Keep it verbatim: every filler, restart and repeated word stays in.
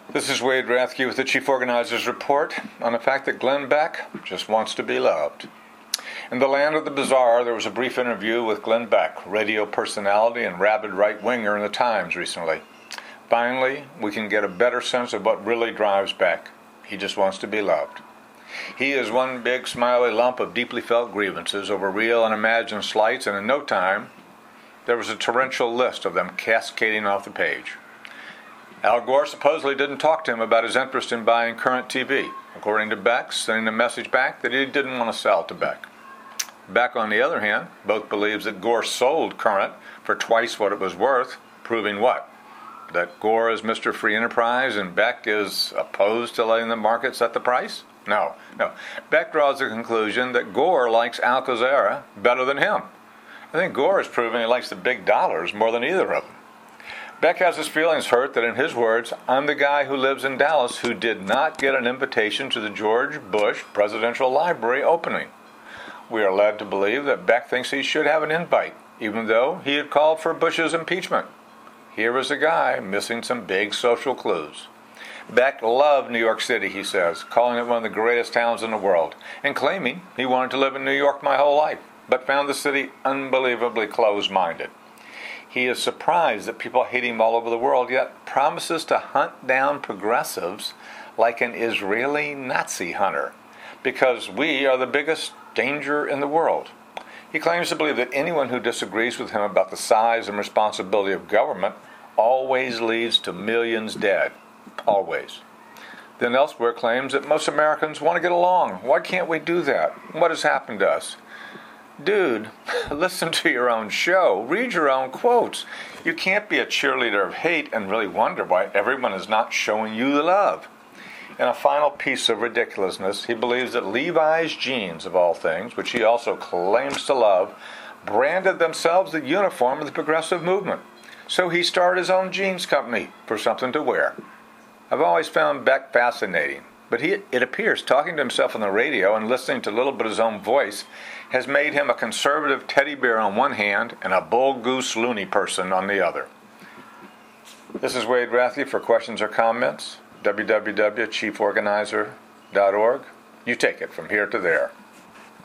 This is Wade Rathke with the Chief Organizer's Report on the fact that Glenn Beck just wants to be loved. In the land of the bizarre, there was a brief interview with Glenn Beck, radio personality and rabid right-winger in the Times recently. Finally, we can get a better sense of what really drives Beck. He just wants to be loved. He is one big smiley lump of deeply felt grievances over real and imagined slights, and in no time, there was a torrential list of them cascading off the page. Al Gore supposedly didn't talk to him about his interest in buying Current T V, according to Beck, sending a message back that he didn't want to sell to Beck. Beck, on the other hand, both believes that Gore sold Current for twice what it was worth, proving what? That Gore is Mister Free Enterprise and Beck is opposed to letting the market set the price? No, no. Beck draws the conclusion that Gore likes Alcazar better than him. I think Gore is proving he likes the big dollars more than either of them. Beck has his feelings hurt that, in his words, I'm the guy who lives in Dallas who did not get an invitation to the George Bush Presidential Library opening. We are led to believe that Beck thinks he should have an invite, even though he had called for Bush's impeachment. Here is a guy missing some big social clues. Beck loved New York City, he says, calling it one of the greatest towns in the world, and claiming he wanted to live in New York my whole life, but found the city unbelievably closed-minded. He is surprised that people hate him all over the world, yet promises to hunt down progressives like an Israeli Nazi hunter, because we are the biggest danger in the world. He claims to believe that anyone who disagrees with him about the size and responsibility of government always leads to millions dead. Always. Then elsewhere claims that most Americans want to get along. Why can't we do that? What has happened to us? Dude, listen to your own show. Read your own quotes. You can't be a cheerleader of hate and really wonder why everyone is not showing you the love. In a final piece of ridiculousness, he believes that Levi's jeans, of all things, which he also claims to love, branded themselves the uniform of the progressive movement. So he started his own jeans company for something to wear. I've always found Beck fascinating, but he, it appears talking to himself on the radio and listening to a little bit of his own voice has made him a conservative teddy bear on one hand and a bull goose loony person on the other. This is Wade Rathke. For questions or comments, w w w dot chief organizer dot org. You take it from here to there.